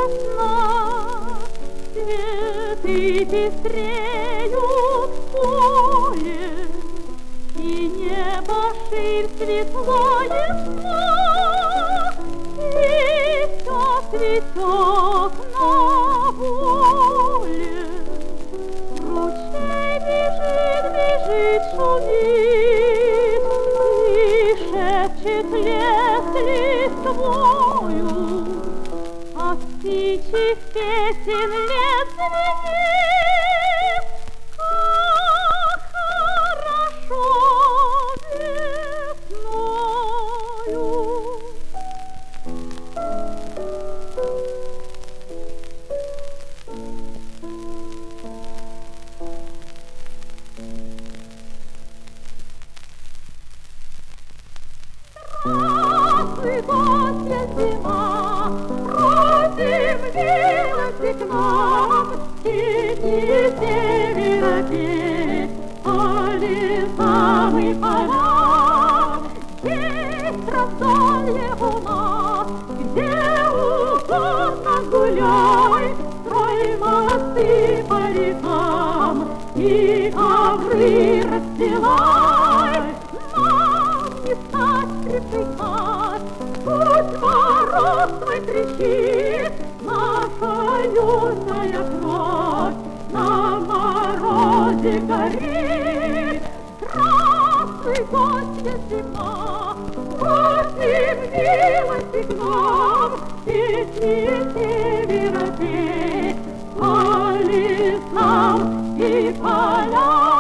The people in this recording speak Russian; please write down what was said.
весна, цветы пестреют в поле, и небо ширь светлое сна, и все цветет на воле. Ручей бежит, бежит, шумит, и шепчет лес листвою, а птичьих песен лес звенит, как хорошо весною. Здравствуй, гостья зима, приземлилась к нам, синие севера петь по лесам и полям. Есть раздолье у нас, где угодно гуляй, строй мосты по рекам и ковры расстилай. Нам не стать привыкать, пусть мороз твой трещит, наша юная кровь на морозе горит. Здравствуй, гостья зима, приземлилась к нам, песни севера петь по лесам и полям.